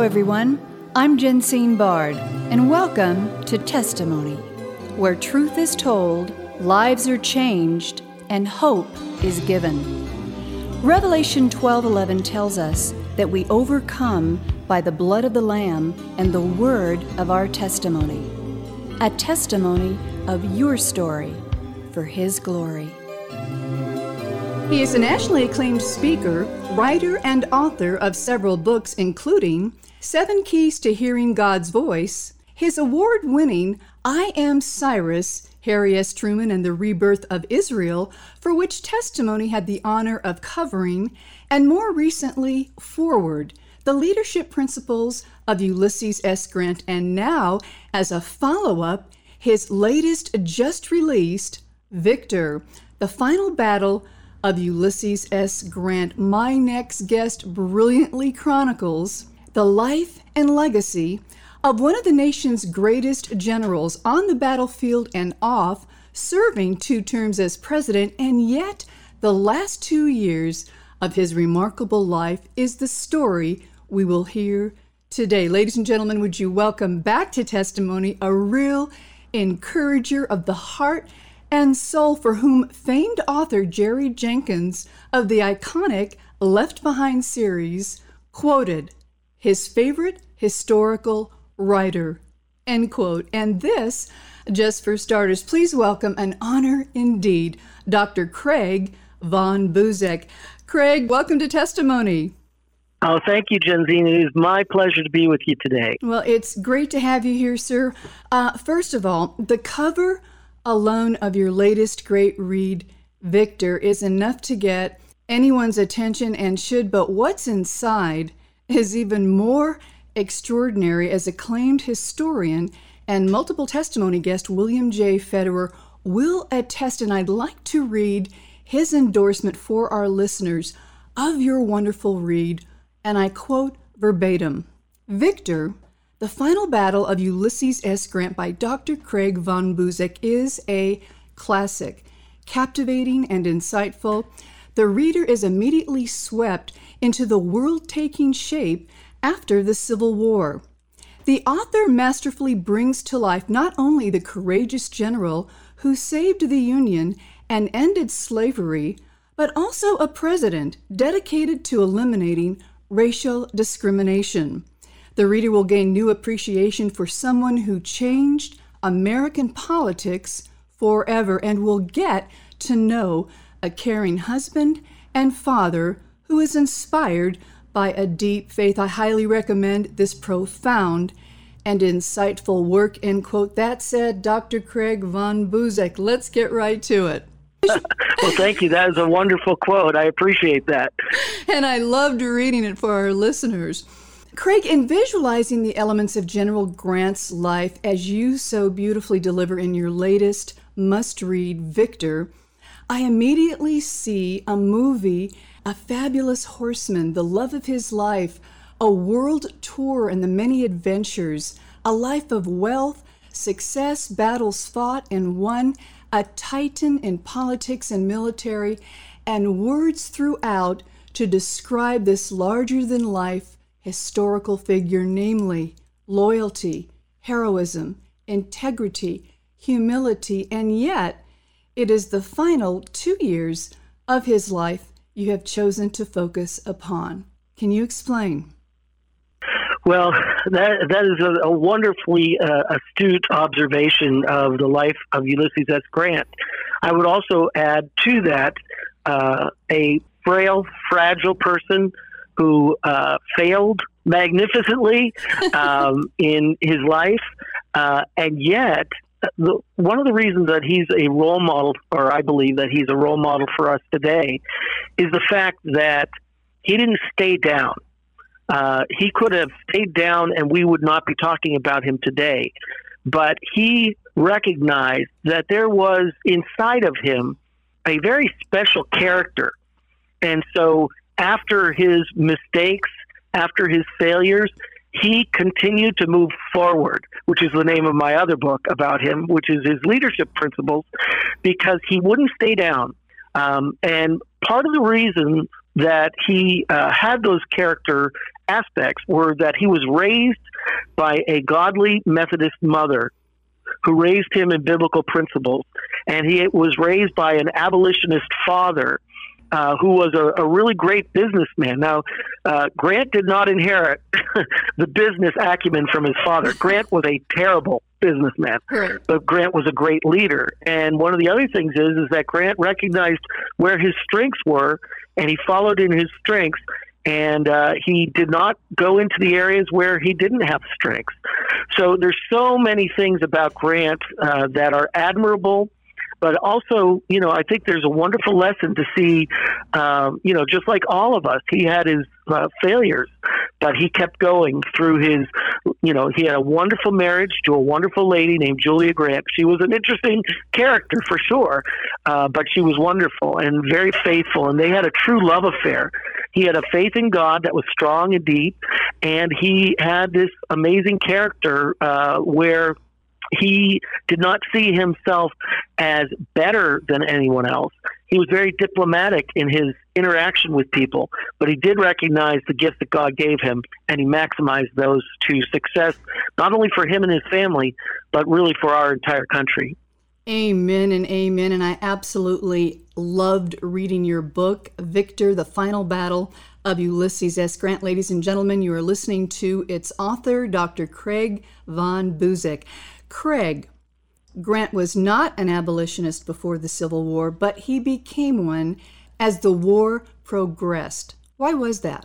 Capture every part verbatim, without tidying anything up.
everyone. I'm Jensine Bard, and welcome to Testimony, where truth is told, lives are changed, and hope is given. Revelation twelve eleven tells us that we overcome by the blood of the Lamb and the word of our testimony. A testimony of your story for His glory. He is a nationally acclaimed speaker, writer, and author of several books, including Seven Keys to Hearing God's Voice, his award-winning I Am Cyrus, Harry S. Truman and the Rebirth of Israel, for which Testimony had the honor of covering, and more recently, Forward, the leadership principles of Ulysses S. Grant, and now, as a follow-up, his latest just-released, Victor, the final battle of Ulysses S. Grant. My next guest brilliantly chronicles the life and legacy of one of the nation's greatest generals on the battlefield and off, serving two terms as president, and yet the last two years of his remarkable life is the story we will hear today. Ladies and gentlemen, would you welcome back to Testimony a real encourager of the heart and soul, for whom famed author Jerry Jenkins of the iconic Left Behind series quoted his favorite historical writer, end quote. And this, just for starters, please welcome, an honor indeed, Doctor Craig von Buseck. Craig, welcome to Testimony. Oh, thank you, Jensine. It is my pleasure to be with you today. Well, it's great to have you here, sir. Uh, first of all, the cover alone of your latest great read, Victor, is enough to get anyone's attention and should, but what's inside is even more extraordinary, as acclaimed historian and multiple testimony guest William J. Federer will attest, and I'd like to read his endorsement for our listeners of your wonderful read, and I quote verbatim, "Victor, the final battle of Ulysses S. Grant by Doctor Craig von Buseck is a classic, captivating and insightful. The reader is immediately swept into the world-taking shape after the Civil War. The author masterfully brings to life not only the courageous general who saved the Union and ended slavery, but also a president dedicated to eliminating racial discrimination. The reader will gain new appreciation for someone who changed American politics forever, and will get to know a caring husband and father who is inspired by a deep faith. I highly recommend this profound and insightful work," end quote. That said, Doctor Craig von Buseck, let's get right to it. Well, thank you. That is a wonderful quote. I appreciate that. And I loved reading it for our listeners. Craig, in visualizing the elements of General Grant's life, as you so beautifully deliver in your latest must-read, Victor, I immediately see a movie, a fabulous horseman, the love of his life, a world tour and the many adventures, a life of wealth, success, battles fought and won, a titan in politics and military, and words throughout to describe this larger-than-life historical figure, namely loyalty, heroism, integrity, humility, and yet it is the final two years of his life you have chosen to focus upon. Can you explain? Well, that that is a, a wonderfully uh, astute observation of the life of Ulysses S. Grant. I would also add to that uh, a frail, fragile person who uh, failed magnificently um, in his life, uh, and yet the, one of the reasons that he's a role model, or I believe that he's a role model for us today, is the fact that he didn't stay down. Uh, he could have stayed down and we would not be talking about him today. But he recognized that there was inside of him a very special character. And so after his mistakes, after his failures, he continued to move forward, which is the name of my other book about him, which is his leadership principles, because he wouldn't stay down. Um, and part of the reason that he uh, had those character aspects were that he was raised by a godly Methodist mother who raised him in biblical principles, and he was raised by an abolitionist father uh, who was a, a really great businessman. Now, uh, Grant did not inherit the business acumen from his father. Grant was a terrible businessman, right. but Grant was a great leader. And one of the other things is, is that Grant recognized where his strengths were, and he followed in his strengths. And uh, he did not go into the areas where he didn't have strengths. So there's so many things about Grant uh, that are admirable, but also, you know, I think there's a wonderful lesson to see, um, you know, just like all of us, he had his uh, failures, but he kept going through his, you know, he had a wonderful marriage to a wonderful lady named Julia Grant. She was an interesting character for sure, uh, but she was wonderful and very faithful, and they had a true love affair. He had a faith in God that was strong and deep, and he had this amazing character uh, where he did not see himself as better than anyone else. He was very diplomatic in his interaction with people, but he did recognize the gifts that God gave him, and he maximized those to success, not only for him and his family, but really for our entire country. Amen and amen. And I absolutely loved reading your book, Victor, The Final Battle of Ulysses S. Grant. Ladies and gentlemen, you are listening to its author, Doctor Craig von Buseck. Craig, Grant was not an abolitionist before the Civil War, but he became one as the war progressed. Why was that?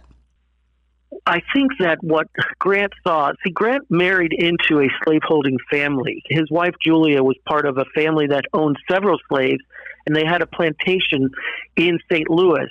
I think that what Grant saw, see, Grant married into a slaveholding family. His wife, Julia, was part of a family that owned several slaves, and they had a plantation in Saint Louis.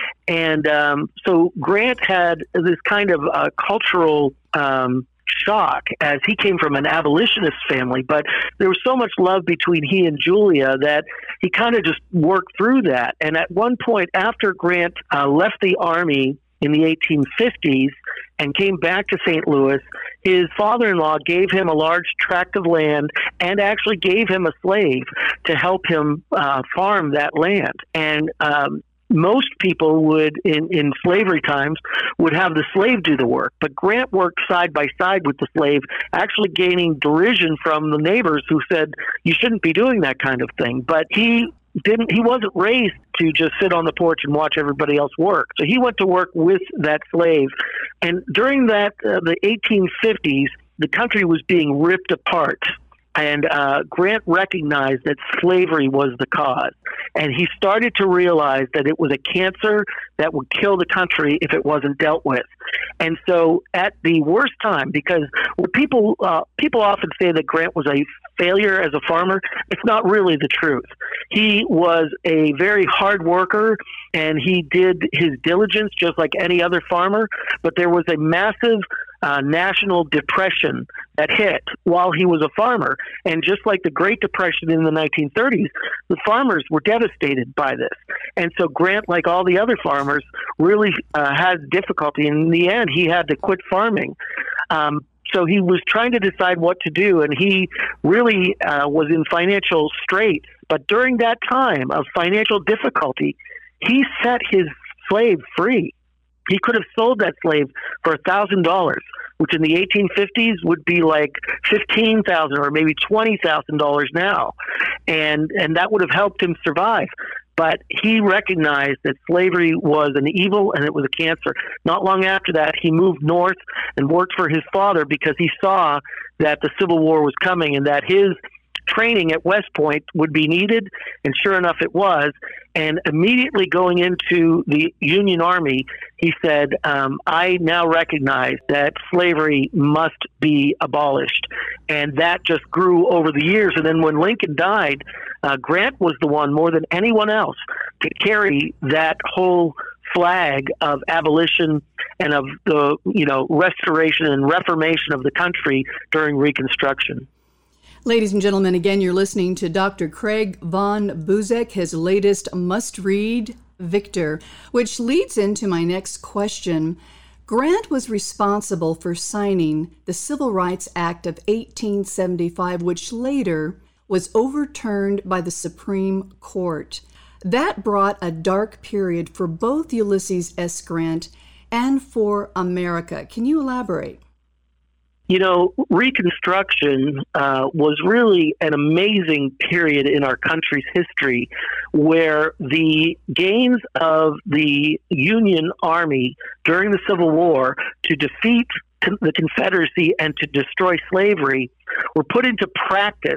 And um, so Grant had this kind of uh, cultural um, shock as he came from an abolitionist family, but there was so much love between he and Julia that he kind of just worked through that. And at one point, after Grant uh, left the Army in the eighteen fifties and came back to Saint Louis, his father-in-law gave him a large tract of land and actually gave him a slave to help him uh, farm that land. And um, most people would, in, in slavery times, would have the slave do the work. But Grant worked side by side with the slave, actually gaining derision from the neighbors who said, you shouldn't be doing that kind of thing. But he didn't, he wasn't raised to just sit on the porch and watch everybody else work. So he went to work with that slave. And during that, uh, the eighteen fifties, the country was being ripped apart. And uh, Grant recognized that slavery was the cause. And he started to realize that it was a cancer that would kill the country if it wasn't dealt with. And so at the worst time, because people uh, people often say that Grant was a failure as a farmer, it's not really the truth. He was a very hard worker, and he did his diligence just like any other farmer, but there was a massive Uh, national depression that hit while he was a farmer. And just like the Great Depression in the nineteen thirties, the farmers were devastated by this. And so Grant, like all the other farmers, really uh, had difficulty. And in the end, he had to quit farming. Um, so he was trying to decide what to do, and he really uh, was in financial straits. But during that time of financial difficulty, he set his slave free. He could have sold that slave for one thousand dollars, which in the eighteen fifties would be like fifteen thousand dollars or maybe twenty thousand dollars now. And and that would have helped him survive. But he recognized that slavery was an evil and it was a cancer. Not long after that, he moved north and worked for his father because he saw that the Civil War was coming and that his training at West Point would be needed, and sure enough it was. And immediately going into the Union Army, he said, um, I now recognize that slavery must be abolished. And that just grew over the years. And then when Lincoln died, uh, Grant was the one more than anyone else to carry that whole flag of abolition and of the, you know, restoration and reformation of the country during Reconstruction. Ladies and gentlemen, again, you're listening to Doctor Craig von Buseck, his latest must-read, Victor, which leads into my next question. Grant was responsible for signing the Civil Rights Act of eighteen seventy-five, which later was overturned by the Supreme Court. That brought a dark period for both Ulysses S. Grant and for America. Can you elaborate? You know, Reconstruction uh, was really an amazing period in our country's history where the gains of the Union Army during the Civil War to defeat the Confederacy and to destroy slavery were put into practice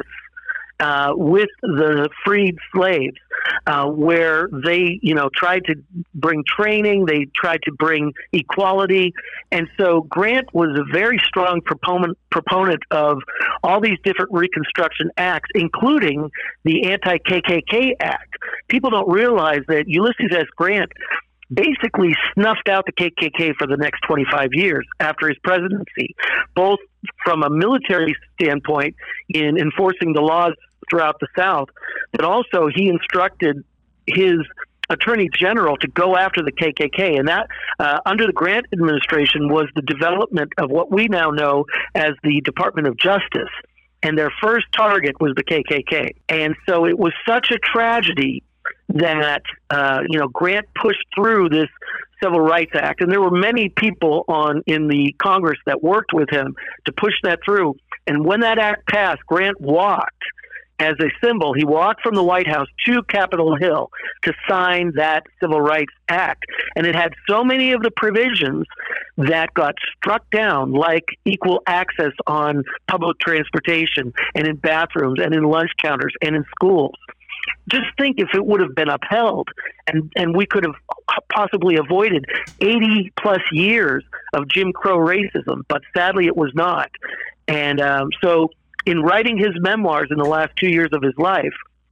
Uh, with the freed slaves, uh, where they, you know, tried to bring training, they tried to bring equality. And so Grant was a very strong proponent, proponent of all these different Reconstruction acts, including the anti-K K K Act. People don't realize that Ulysses S. Grant basically snuffed out the K K K for the next twenty-five years after his presidency, both from a military standpoint in enforcing the laws throughout the South, but also he instructed his attorney general to go after the K K K. And that, uh, under the Grant administration, was the development of what we now know as the Department of Justice. And their first target was the K K K. And so it was such a tragedy that, uh, you know, Grant pushed through this Civil Rights Act. And there were many people on in the Congress that worked with him to push that through. And when that act passed, Grant walked as a symbol. He walked from the White House to Capitol Hill to sign that Civil Rights Act. And it had so many of the provisions that got struck down, like equal access on public transportation and in bathrooms and in lunch counters and in schools. Just think if it would have been upheld and, and we could have possibly avoided eighty plus years of Jim Crow racism, but sadly it was not. And um, so in writing his memoirs in the last two years of his life,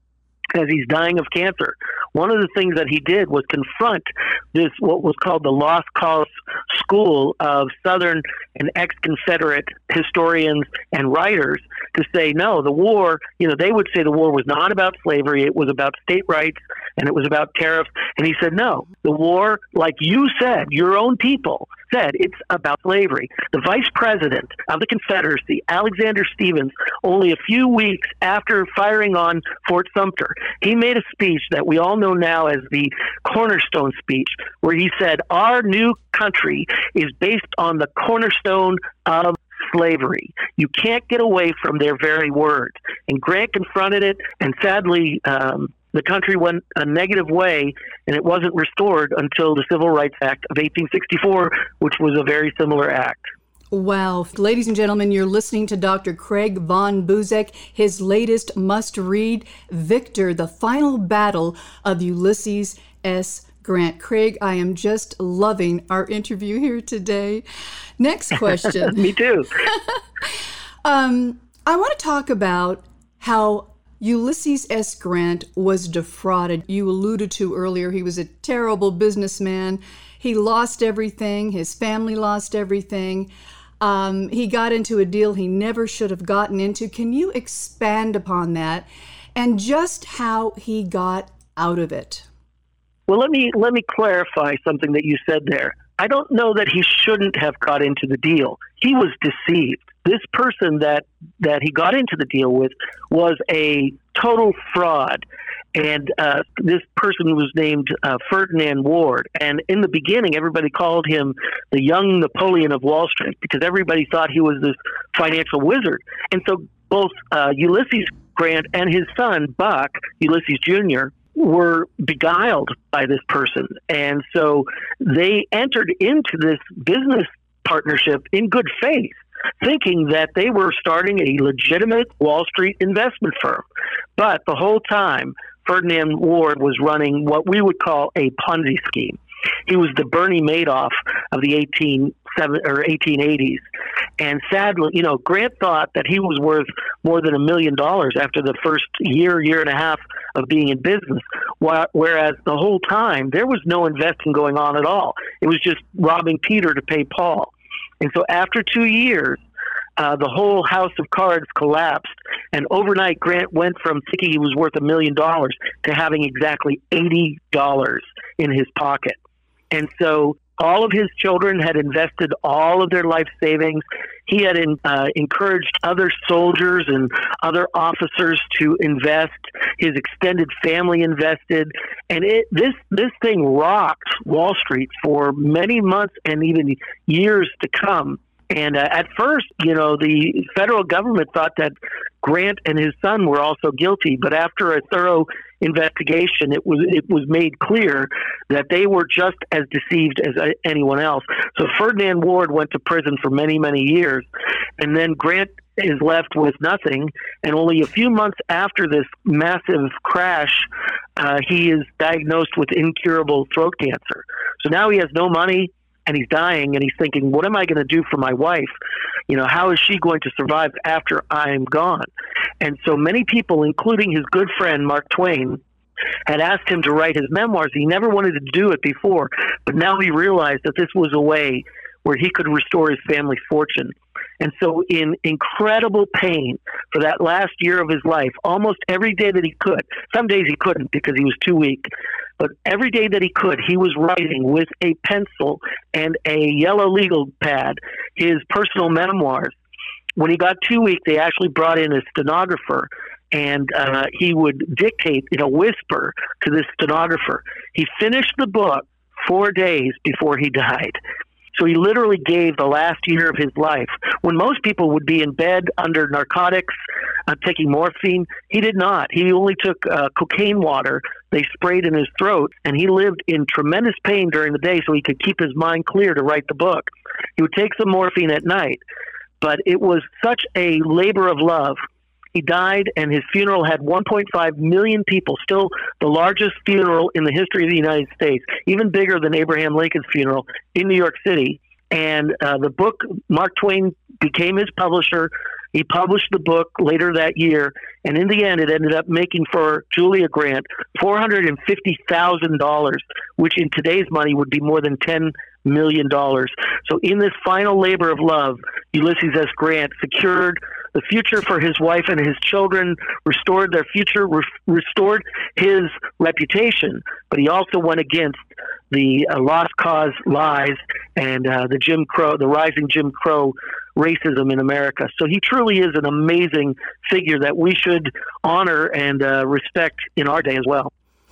as he's dying of cancer, one of the things that he did was confront this, what was called the Lost Cause School of Southern and ex-Confederate historians and writers, to say, no, the war, you know, they would say the war was not about slavery, it was about state rights, and it was about tariffs. And he said, no, the war, like you said, your own people said, it's about slavery. The vice president of the Confederacy, Alexander Stephens, only a few weeks after firing on Fort Sumter, he made a speech that we all know now as the Cornerstone speech, where he said, our new country is based on the cornerstone of slavery. You can't get away from their very words. And Grant confronted it, and sadly, um, the country went a negative way, and it wasn't restored until the Civil Rights Act of eighteen sixty-four, which was a very similar act. Wow. Ladies and gentlemen, you're listening to Doctor Craig von Buseck, his latest must-read, Victor, The Final Battle of Ulysses S. Grant. Craig, I am just loving our interview here today. Next question. Me too. um, I want to talk about how Ulysses S. Grant was defrauded. You alluded to earlier, he was a terrible businessman. He lost everything. His family lost everything. Um, he got into a deal he never should have gotten into. Can you expand upon that and just how he got out of it? Well, let me let me clarify something that you said there. I don't know that he shouldn't have got into the deal. He was deceived. This person that, that he got into the deal with was a total fraud. And uh, this person was named uh, Ferdinand Ward. And in the beginning, everybody called him the young Napoleon of Wall Street because everybody thought he was this financial wizard. And so both uh, Ulysses Grant and his son, Buck, Ulysses Junior, were beguiled by this person. And so they entered into this business partnership in good faith, thinking that they were starting a legitimate Wall Street investment firm. But the whole time, Ferdinand Ward was running what we would call a Ponzi scheme. He was the Bernie Madoff of the eighteen eighties. And sadly, you know, Grant thought that he was worth more than a million dollars after the first year, year and a half of being in business, whereas the whole time there was no investing going on at all. It was just robbing Peter to pay Paul. And so after two years, uh, the whole house of cards collapsed, and overnight Grant went from thinking he was worth a million dollars to having exactly eighty dollars in his pocket. And so all of his children had invested all of their life savings. He had in, uh, encouraged other soldiers and other officers to invest. His extended family invested, and it, this this thing rocked Wall Street for many months and even years to come. And uh, at first, you know, the federal government thought that Grant and his son were also guilty, but after a thorough investigation, it was it was made clear that they were just as deceived as uh, anyone else. So Ferdinand Ward went to prison for many, many years, and then Grant is left with nothing. And only a few months after this massive crash, uh, he is diagnosed with incurable throat cancer. So now he has no money, and he's dying, and he's thinking, what am I going to do for my wife? You know, how is she going to survive after I'm gone? And so many people, including his good friend Mark Twain, had asked him to write his memoirs. He never wanted to do it before, but now he realized that this was a way where he could restore his family's fortune. And so in incredible pain for that last year of his life, almost every day that he could, some days he couldn't because he was too weak, but every day that he could, he was writing with a pencil and a yellow legal pad his personal memoirs. When he got too weak, they actually brought in a stenographer, and uh, he would dictate in a whisper to this stenographer. He finished the book four days before he died. So he literally gave the last year of his life. When most people would be in bed under narcotics, uh, taking morphine, he did not. He only took uh, cocaine water. They sprayed in his throat, and he lived in tremendous pain during the day so he could keep his mind clear to write the book. He would take some morphine at night, but it was such a labor of love. He died, and his funeral had one point five million people, still the largest funeral in the history of the United States, even bigger than Abraham Lincoln's funeral in New York City. And uh, the book, Mark Twain became his publisher. He published the book later that year, and in the end, it ended up making for Julia Grant four hundred fifty thousand dollars, which in today's money would be more than ten million dollars. So in this final labor of love, Ulysses S. Grant secured the future for his wife and his children, restored their future, re- restored his reputation, but he also went against the uh, lost cause lies and uh, the Jim Crow, the rising Jim Crow racism in America. So he truly is an amazing figure that we should honor and uh, respect in our day as well.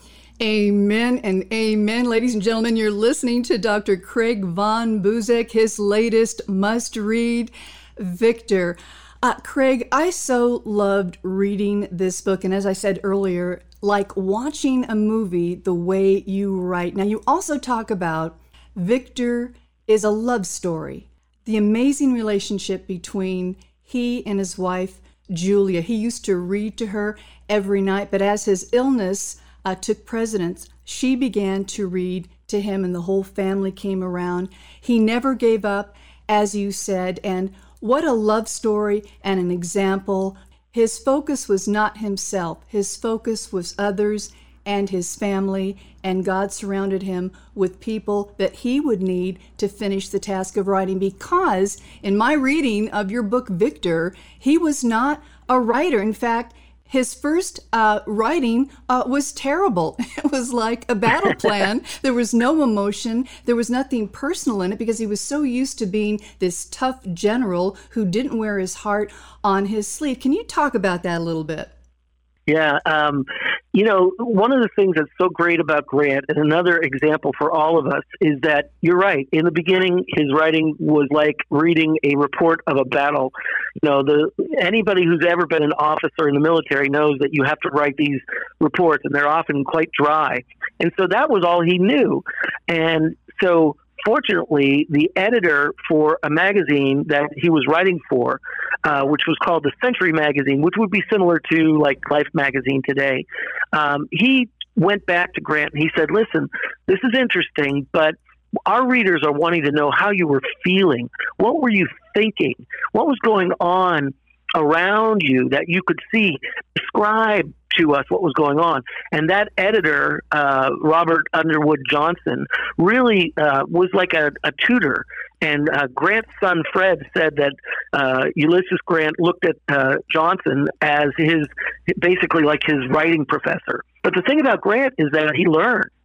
Amen and amen. Ladies and gentlemen, you're listening to Doctor Craig von Buseck, his latest must-read, Victor. Uh, Craig, I so loved reading this book, and as I said earlier, like watching a movie the way you write. Now, you also talk about Victor is a love story, the amazing relationship between he and his wife, Julia. He used to read to her every night, but as his illness uh, took precedence, she began to read to him, and the whole family came around. He never gave up, as you said, and what a love story and an example. His focus was not himself. His focus was others and his family, and God surrounded him with people that he would need to finish the task of writing, because in my reading of your book, Victor, he was not a writer. In fact, his first uh, writing uh, was terrible. It was like a battle plan. There was no emotion. There was nothing personal in it because he was so used to being this tough general who didn't wear his heart on his sleeve. Can you talk about that a little bit? Yeah. Um, you know, one of the things that's so great about Grant, and another example for all of us, is that you're right. In the beginning, his writing was like reading a report of a battle. You know, the anybody who's ever been an officer in the military knows that you have to write these reports, and they're often quite dry. And so that was all he knew. And so fortunately, the editor for a magazine that he was writing for, uh, which was called the Century Magazine, which would be similar to like Life magazine today, um, he went back to Grant and he said, listen, this is interesting, but our readers are wanting to know how you were feeling. What were you thinking? What was going on around you that you could see? Describe to us what was going on. And that editor, uh, Robert Underwood Johnson, really uh, was like a, a tutor. And uh, Grant's son, Fred, said that uh, Ulysses Grant looked at uh, Johnson as his, basically like his writing professor. But the thing about Grant is that he learned.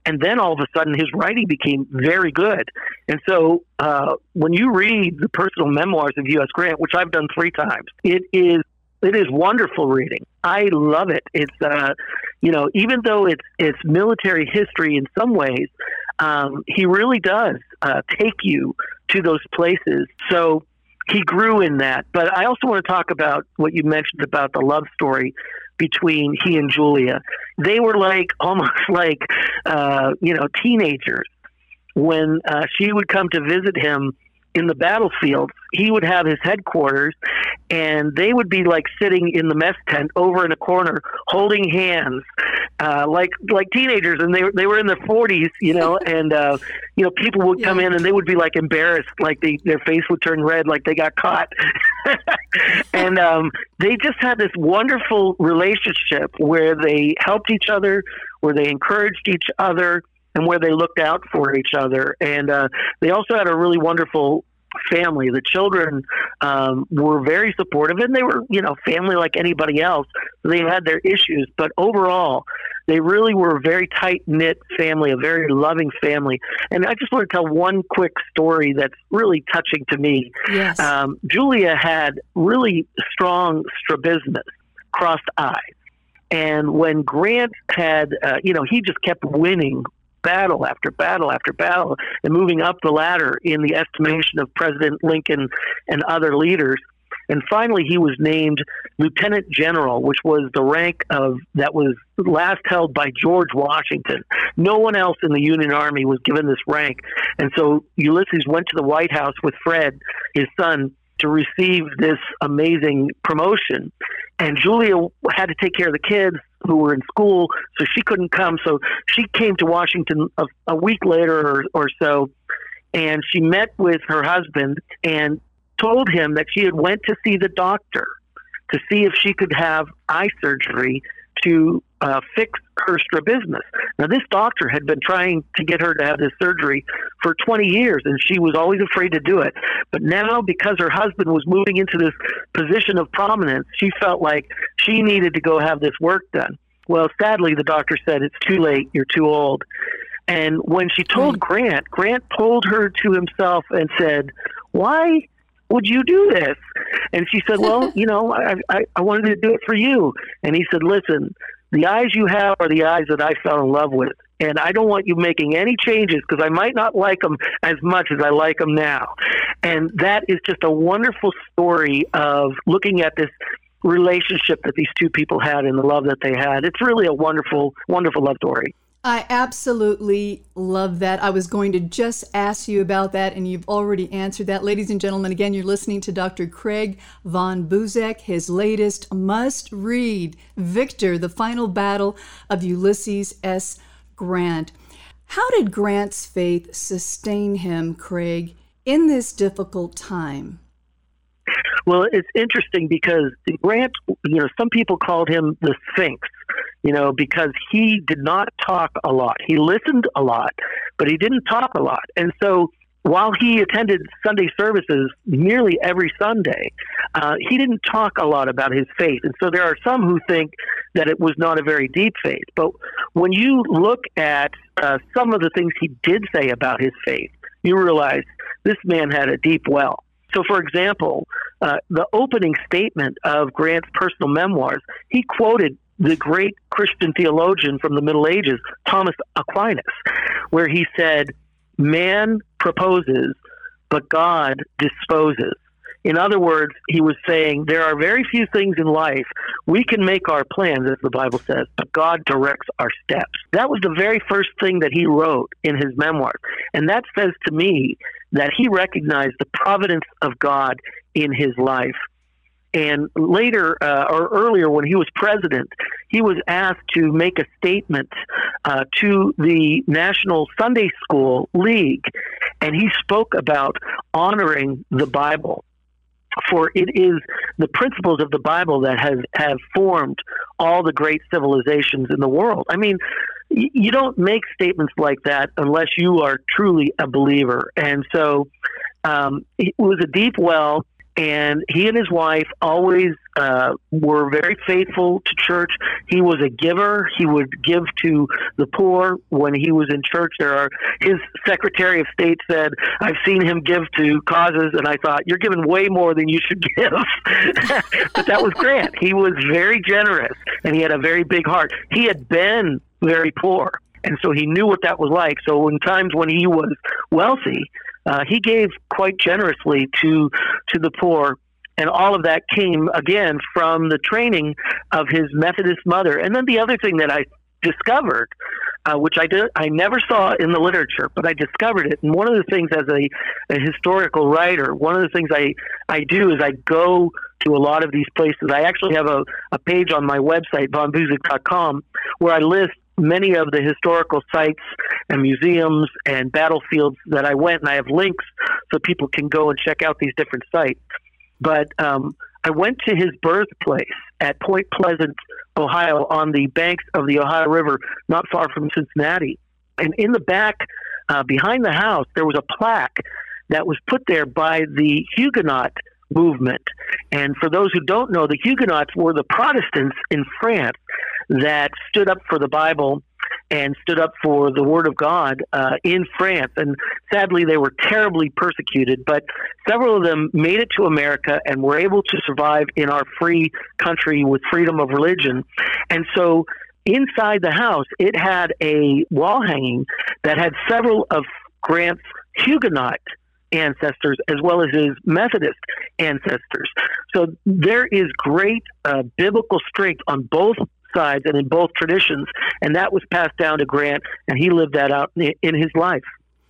And then all of a sudden, his writing became very good. And so uh, when you read the personal memoirs of U S Grant, which I've done three times, it is it is wonderful reading. I love it. It's, uh, you know, even though it's it's military history in some ways, um, he really does uh, take you to those places. So he grew in that. But I also want to talk about what you mentioned about the love story between he and Julia. They were like almost like, uh, you know, teenagers. When uh, she would come to visit him in the battlefield, he would have his headquarters, and they would be like sitting in the mess tent over in a corner, holding hands, uh, like like teenagers, and they they were in their forties, you know, and uh, you know, people would come yeah. in and they would be like embarrassed, like they, their face would turn red, like they got caught, and um, they just had this wonderful relationship where they helped each other, where they encouraged each other, and where they looked out for each other. And uh, they also had a really wonderful family. The children um, were very supportive, and they were, you know, family like anybody else. They had their issues, but overall, they really were a very tight-knit family, a very loving family. And I just want to tell one quick story that's really touching to me. Yes. Um, Julia had really strong strabismus, crossed eyes. And when Grant had, uh, you know, he just kept winning battle after battle after battle and moving up the ladder in the estimation of President Lincoln and other leaders. And finally, he was named Lieutenant General, which was the rank of that was last held by George Washington. No one else in the Union Army was given this rank. And so Ulysses went to the White House with Fred, his son, to receive this amazing promotion. And Julia had to take care of the kids who were in school, so she couldn't come. So she came to Washington a, a week later or, or so, and she met with her husband and told him that she had went to see the doctor to see if she could have eye surgery to uh, fix her strabismus. Now, this doctor had been trying to get her to have this surgery for twenty years, and she was always afraid to do it. But now, because her husband was moving into this position of prominence, she felt like she needed to go have this work done. Well, sadly, the doctor said, "It's too late. You're too old." And when she told Grant, Grant pulled her to himself and said, "Why would you do this?" And she said, "Well, you know, I, I, I wanted to do it for you." And he said, "Listen, the eyes you have are the eyes that I fell in love with. And I don't want you making any changes because I might not like them as much as I like them now." And that is just a wonderful story of looking at this relationship that these two people had and the love that they had. It's really a wonderful, wonderful love story. I absolutely love that. I was going to just ask you about that, and you've already answered that. Ladies and gentlemen, again, you're listening to Doctor Craig von Buzek, his latest must-read, Victor, The Final Battle of Ulysses S. Grant. How did Grant's faith sustain him, Craig, in this difficult time? Well, it's interesting because Grant, you know, some people called him the Sphinx, you know, because he did not talk a lot. He listened a lot, but he didn't talk a lot. And so while he attended Sunday services nearly every Sunday, uh, he didn't talk a lot about his faith. And so there are some who think that it was not a very deep faith. But when you look at uh, some of the things he did say about his faith, you realize this man had a deep well. So, for example, uh, the opening statement of Grant's personal memoirs, he quoted the great Christian theologian from the Middle Ages, Thomas Aquinas, where he said, "Man proposes, but God disposes." In other words, he was saying there are very few things in life we can make our plans, as the Bible says, but God directs our steps. That was the very first thing that he wrote in his memoirs. And that says to me that he recognized the providence of God in his life. And later, uh, or earlier, when he was president, he was asked to make a statement uh, to the National Sunday School League, and he spoke about honoring the Bible. For it is the principles of the Bible that have, have formed all the great civilizations in the world. I mean, y- you don't make statements like that unless you are truly a believer. And so um, it was a deep well, and he and his wife always uh, were very faithful to church. He was a giver. He would give to the poor when he was in church. There are his Secretary of State said, "I've seen him give to causes," and I thought, "You're giving way more than you should give." But that was Grant. He was very generous, and he had a very big heart. He had been very poor, and so he knew what that was like. So in times when he was wealthy, uh, he gave quite generously to to the poor. And all of that came, again, from the training of his Methodist mother. And then the other thing that I discovered, uh, which I, did, I never saw in the literature, but I discovered it. And one of the things as a, a historical writer, one of the things I, I do is I go to a lot of these places. I actually have a, a page on my website, von buseck dot com, where I list many of the historical sites and museums and battlefields that I went, and I have links so people can go and check out these different sites. But um, I went to his birthplace at Point Pleasant, Ohio, on the banks of the Ohio River, not far from Cincinnati. And in the back, uh, behind the house, there was a plaque that was put there by the Huguenot movement. And for those who don't know, the Huguenots were the Protestants in France that stood up for the Bible and stood up for the Word of God uh, in France. And sadly, they were terribly persecuted, but several of them made it to America and were able to survive in our free country with freedom of religion. And so inside the house, it had a wall hanging that had several of Grant's Huguenot ancestors as well as his Methodist ancestors. So there is great uh, biblical strength on both sides and in both traditions, and that was passed down to Grant, and he lived that out in his life.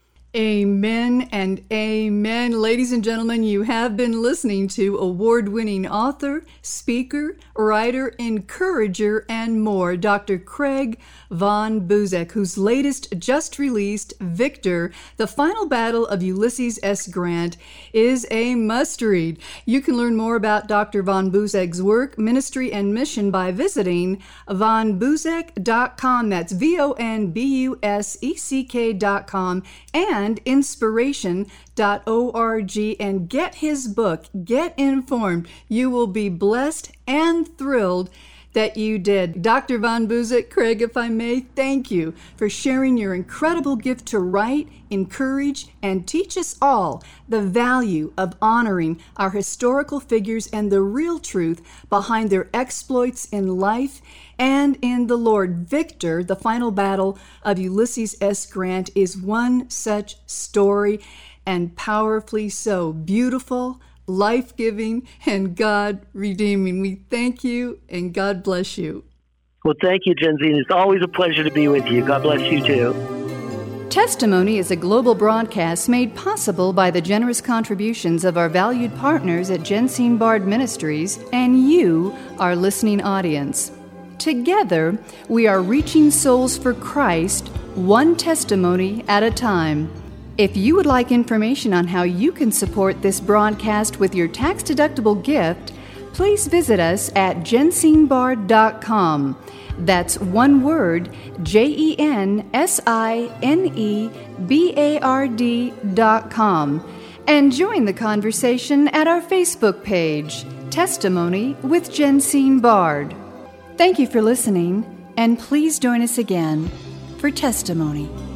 Amen and amen. Ladies and gentlemen, you have been listening to award-winning author, speaker, writer, encourager, and more, Doctor Craig von Buseck, whose latest just released, Victor, The Final Battle of Ulysses S. Grant, is a must-read. You can learn more about Doctor von Buseck's work, ministry, and mission by visiting von buseck dot com. That's V O N B U S E C K dot com. And and inspiration dot org, and get his book. Get informed. You will be blessed and thrilled that you did. Doctor von Buseck, Craig, if I may, thank you for sharing your incredible gift to write, encourage, and teach us all the value of honoring our historical figures and the real truth behind their exploits in life and in the Lord. Victor, The Final Battle of Ulysses S. Grant, is one such story, and powerfully so. Beautiful, life-giving, and God-redeeming. We thank you, and God bless you. Well, thank you, Jensine. It's always a pleasure to be with you. God bless you, too. Testimony is a global broadcast made possible by the generous contributions of our valued partners at Jensine Bard Ministries and you, our listening audience. Together, we are reaching souls for Christ, one testimony at a time. If you would like information on how you can support this broadcast with your tax-deductible gift, please visit us at jensine bard dot com. That's one word, J E N S I N E B A R D dot com. And join the conversation at our Facebook page, Testimony with Jensine Bard. Thank you for listening, and please join us again for Testimony.